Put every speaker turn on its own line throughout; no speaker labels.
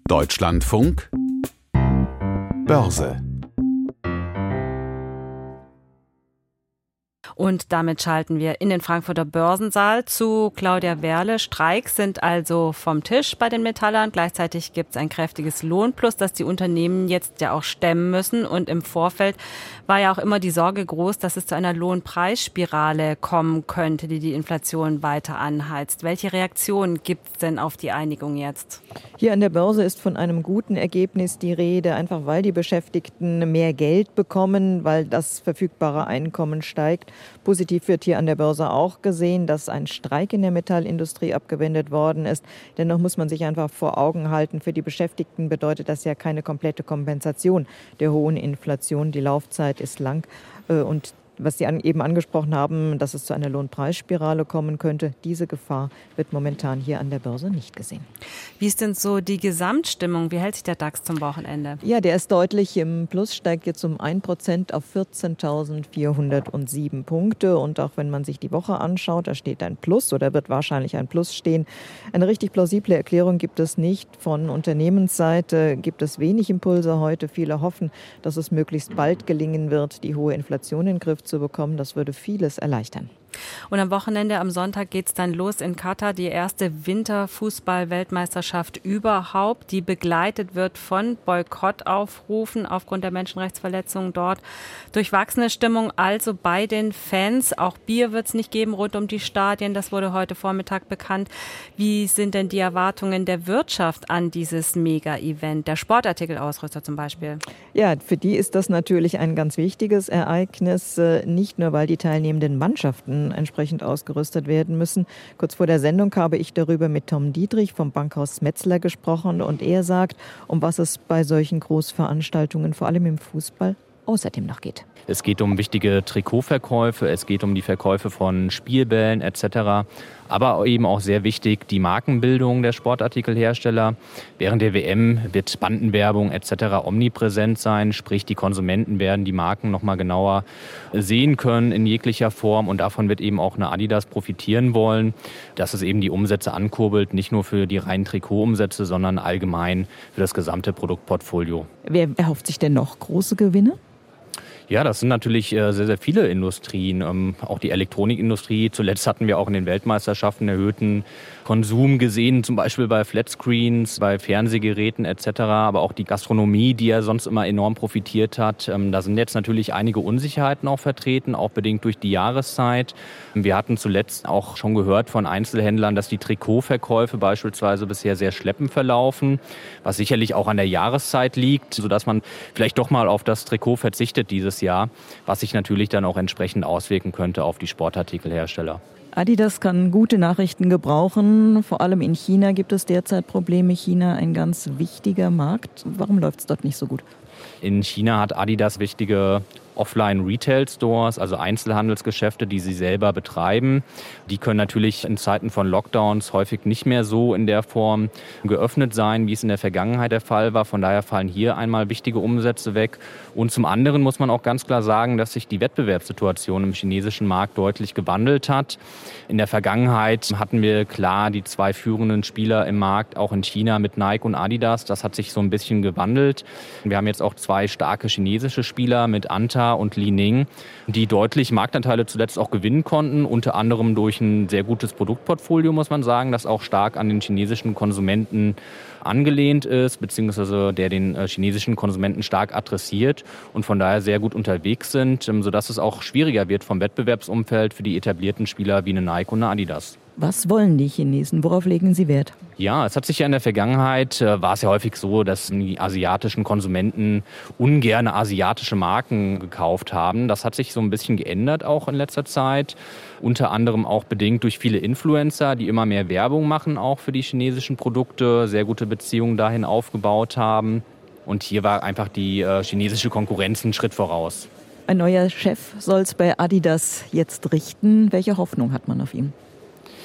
Deutschlandfunk Börse.
Und damit schalten wir in den Frankfurter Börsensaal zu Claudia Werle. Streiks sind also vom Tisch bei den Metallern. Gleichzeitig gibt es ein kräftiges Lohnplus, das die Unternehmen jetzt ja auch stemmen müssen. Und im Vorfeld war ja auch immer die Sorge groß, dass es zu einer Lohnpreisspirale kommen könnte, die die Inflation weiter anheizt. Welche Reaktionen gibt es denn auf die Einigung jetzt?
Hier an der Börse ist von einem guten Ergebnis die Rede, einfach weil die Beschäftigten mehr Geld bekommen, weil das verfügbare Einkommen steigt. Positiv wird hier an der Börse auch gesehen, dass ein Streik in der Metallindustrie abgewendet worden ist. Dennoch muss man sich einfach vor Augen halten, für die Beschäftigten bedeutet das ja keine komplette Kompensation der hohen Inflation. Die Laufzeit ist lang und was Sie eben angesprochen haben, dass es zu einer Lohnpreisspirale kommen könnte, diese Gefahr wird momentan hier an der Börse nicht gesehen.
Wie ist denn so die Gesamtstimmung? Wie hält sich der DAX zum Wochenende?
Ja, der ist deutlich im Plus, steigt jetzt um 1% auf 14.407 Punkte. Und auch wenn man sich die Woche anschaut, da steht ein Plus oder wird wahrscheinlich ein Plus stehen. Eine richtig plausible Erklärung gibt es nicht. Von Unternehmensseite gibt es wenig Impulse heute. Viele hoffen, dass es möglichst bald gelingen wird, die hohe Inflation in den Griff zu bekommen. Das würde vieles erleichtern.
Und am Wochenende, am Sonntag geht es dann los in Katar, die erste Winterfußball-Weltmeisterschaft überhaupt, die begleitet wird von Boykottaufrufen aufgrund der Menschenrechtsverletzungen dort. Durchwachsene Stimmung also bei den Fans. Auch Bier wird es nicht geben rund um die Stadien, das wurde heute Vormittag bekannt. Wie sind denn die Erwartungen der Wirtschaft an dieses Mega-Event, der Sportartikelausrüster zum Beispiel?
Ja, für die ist das natürlich ein ganz wichtiges Ereignis, nicht nur, weil die teilnehmenden Mannschaften entsprechend ausgerüstet werden müssen. Kurz vor der Sendung habe ich darüber mit Tom Dietrich vom Bankhaus Metzler gesprochen und er sagt, um was es bei solchen Großveranstaltungen, vor allem im Fußball, außerdem noch geht.
Es geht um wichtige Trikotverkäufe, es geht um die Verkäufe von Spielbällen etc., aber eben auch sehr wichtig die Markenbildung der Sportartikelhersteller. Während der WM wird Bandenwerbung etc. omnipräsent sein, sprich die Konsumenten werden die Marken noch mal genauer sehen können in jeglicher Form und davon wird eben auch eine Adidas profitieren wollen, dass es eben die Umsätze ankurbelt, nicht nur für die reinen Trikotumsätze, sondern allgemein für das gesamte Produktportfolio.
Wer erhofft sich denn noch große Gewinne?
Ja, das sind natürlich sehr, sehr viele Industrien. Auch die Elektronikindustrie. Zuletzt hatten wir auch in den Weltmeisterschaften erhöhten Konsum gesehen, zum Beispiel bei Flatscreens, bei Fernsehgeräten etc. Aber auch die Gastronomie, die ja sonst immer enorm profitiert hat. Da sind jetzt natürlich einige Unsicherheiten auch vertreten, auch bedingt durch die Jahreszeit. Wir hatten zuletzt auch schon gehört von Einzelhändlern, dass die Trikotverkäufe beispielsweise bisher sehr schleppend verlaufen, was sicherlich auch an der Jahreszeit liegt, sodass man vielleicht doch mal auf das Trikot verzichtet dieses Jahr, was sich natürlich dann auch entsprechend auswirken könnte auf die Sportartikelhersteller.
Adidas kann gute Nachrichten gebrauchen. Vor allem in China gibt es derzeit Probleme. China ein ganz wichtiger Markt. Warum läuft es dort nicht so gut?
In China hat Adidas wichtige Offline-Retail-Stores, also Einzelhandelsgeschäfte, die sie selber betreiben. Die können natürlich in Zeiten von Lockdowns häufig nicht mehr so in der Form geöffnet sein, wie es in der Vergangenheit der Fall war. Von daher fallen hier einmal wichtige Umsätze weg. Und zum anderen muss man auch ganz klar sagen, dass sich die Wettbewerbssituation im chinesischen Markt deutlich gewandelt hat. In der Vergangenheit hatten wir klar die zwei führenden Spieler im Markt, auch in China mit Nike und Adidas. Das hat sich so ein bisschen gewandelt. Wir haben jetzt auch zwei starke chinesische Spieler mit Anta und Li Ning, die deutlich Marktanteile zuletzt auch gewinnen konnten, unter anderem durch ein sehr gutes Produktportfolio, muss man sagen, das auch stark an den chinesischen Konsumenten angelehnt ist, beziehungsweise der den chinesischen Konsumenten stark adressiert und von daher sehr gut unterwegs sind, sodass es auch schwieriger wird vom Wettbewerbsumfeld für die etablierten Spieler wie eine Nike und eine Adidas.
Was wollen die Chinesen? Worauf legen sie Wert?
Ja, es hat sich ja in der Vergangenheit, war es ja häufig so, dass die asiatischen Konsumenten ungerne asiatische Marken gekauft haben. Das hat sich so ein bisschen geändert auch in letzter Zeit. Unter anderem auch bedingt durch viele Influencer, die immer mehr Werbung machen, auch für die chinesischen Produkte, sehr gute Beziehungen dahin aufgebaut haben. Und hier war einfach die chinesische Konkurrenz einen Schritt voraus.
Ein neuer Chef soll es bei Adidas jetzt richten. Welche Hoffnung hat man auf ihn?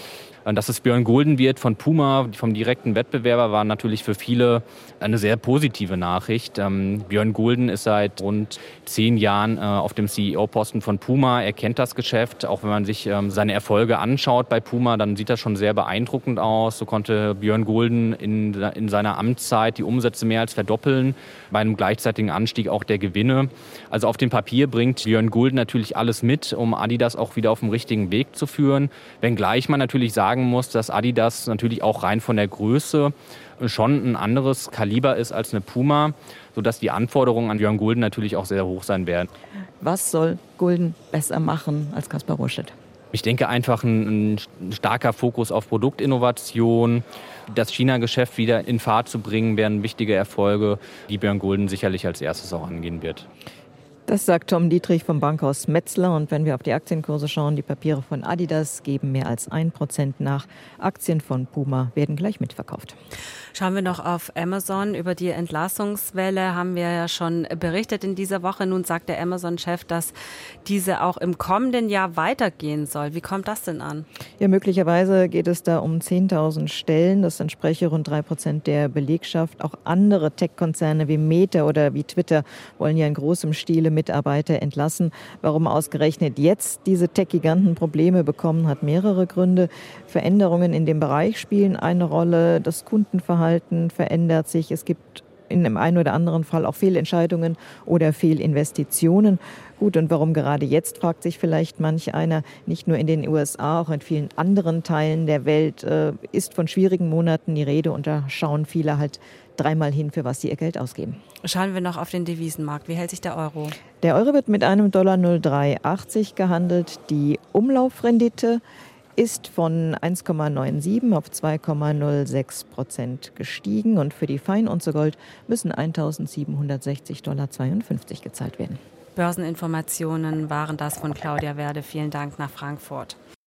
Dass es Björn Gulden wird von Puma, vom direkten Wettbewerber, war natürlich für viele eine sehr positive Nachricht. Björn Gulden ist seit rund 10 Jahren auf dem CEO-Posten von Puma. Er kennt das Geschäft. Auch wenn man sich seine Erfolge anschaut bei Puma, dann sieht das schon sehr beeindruckend aus. So konnte Björn Gulden in seiner Amtszeit die Umsätze mehr als verdoppeln, bei einem gleichzeitigen Anstieg auch der Gewinne. Also auf dem Papier bringt Björn Gulden natürlich alles mit, um Adidas auch wieder auf den richtigen Weg zu führen. Wenngleich man natürlich sagen muss, dass Adidas natürlich auch rein von der Größe schon ein anderes Kaliber ist als eine Puma, sodass die Anforderungen an Björn Gulden natürlich auch sehr hoch sein werden.
Was soll Gulden besser machen als Kaspar Rohrstedt?
Ich denke einfach ein starker Fokus auf Produktinnovation, das China-Geschäft wieder in Fahrt zu bringen, wären wichtige Erfolge, die Björn Gulden sicherlich als erstes auch angehen wird.
Das sagt Tom Dietrich vom Bankhaus Metzler. Und wenn wir auf die Aktienkurse schauen, die Papiere von Adidas geben mehr als 1% nach. Aktien von Puma werden gleich mitverkauft.
Schauen wir noch auf Amazon. Über die Entlassungswelle haben wir ja schon berichtet in dieser Woche. Nun sagt der Amazon-Chef, dass diese auch im kommenden Jahr weitergehen soll. Wie kommt das denn an?
Ja, möglicherweise geht es da um 10.000 Stellen. Das entspreche rund 3% der Belegschaft. Auch andere Tech-Konzerne wie Meta oder wie Twitter wollen ja in großem Stile Mitarbeiter entlassen. Warum ausgerechnet jetzt diese Tech-Giganten Probleme bekommen, hat mehrere Gründe. Veränderungen in dem Bereich spielen eine Rolle. Das Kundenverhalten verändert sich. Es gibt in dem einen oder anderen Fall auch Fehlentscheidungen oder Fehlinvestitionen. Gut, und warum gerade jetzt, fragt sich vielleicht manch einer. Nicht nur in den USA, auch in vielen anderen Teilen der Welt ist von schwierigen Monaten die Rede und da schauen viele halt dreimal hin, für was sie ihr Geld ausgeben.
Schauen wir noch auf den Devisenmarkt. Wie hält sich der Euro?
Der Euro wird mit einem Dollar 0,380 gehandelt. Die Umlaufrendite ist von 1,97 auf 2,06% gestiegen. Und für die Feinunze Gold müssen $1.760,52 gezahlt werden.
Börseninformationen waren das von Claudia Werde. Vielen Dank nach Frankfurt.